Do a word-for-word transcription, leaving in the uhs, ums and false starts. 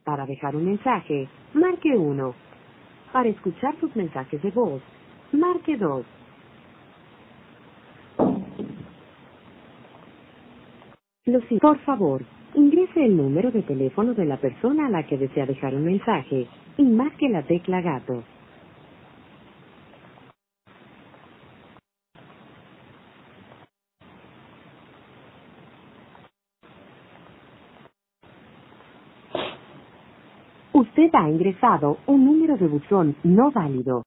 Para dejar un mensaje, marque uno. Para escuchar sus mensajes de voz, marque dos. Lo si- Por favor, ingrese el número de teléfono de la persona a la que desea dejar un mensaje y marque la tecla gato. Usted ha ingresado un número de buzón no válido.